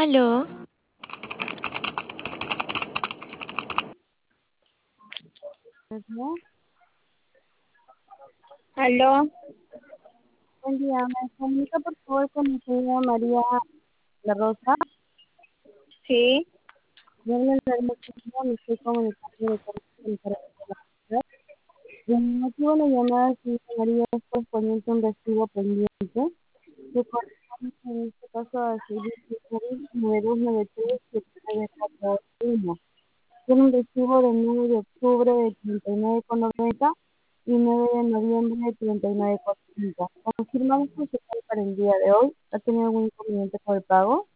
Aló, ¿No? ¿Aló? Buen día, me comunica por favor con mi señora María La Rosa. Sí, Yo le agradezco, me estoy comunicando de la. El motivo de la llamada, señora María, es correspondiente a un recibo pendiente que corresponde en este caso al servicio 9293-7941. Tiene un recibo del 9 de octubre de 39,90 y 9 de noviembre de 39,40. Confirmamos que se paga para el día de hoy. ¿Ha tenido algún inconveniente con el pago?